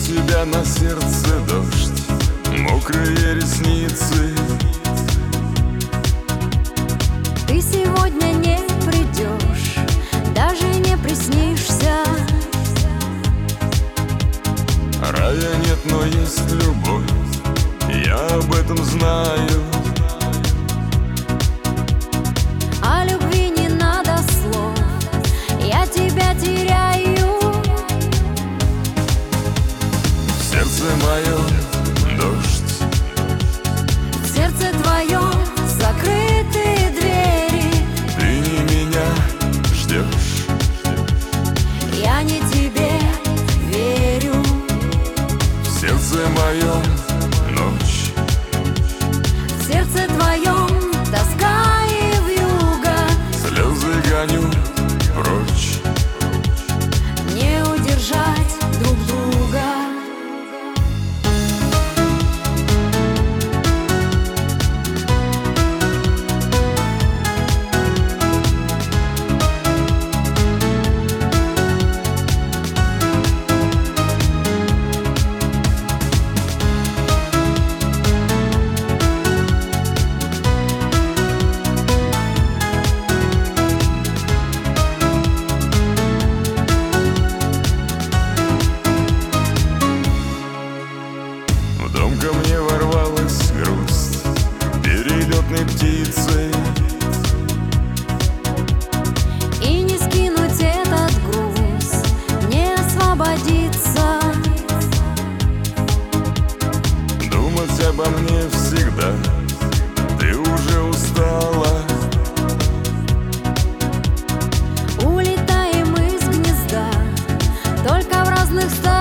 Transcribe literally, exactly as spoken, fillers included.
тебя на сердце дождь, мокрые ресницы. Ты сегодня не придешь, даже не приснишься. Рая нет, но есть любовь, я об этом знаю. О любви не надо слов, я тебя теряю. В сердце моем дождь, В сердце твоем закрытые двери. ты не меня ждешь, Я не тебе верю. в сердце моем ночь, В сердце твоем тоска и вьюга. слезы гоню прочь. Не удержать друг друга. В дом ко мне ворвалась грусть перелетной птицей. И не скинуть этот груз, не освободиться. Думать обо мне всегда, ты уже устала. Улетаем из гнезда, только в разных сторонах.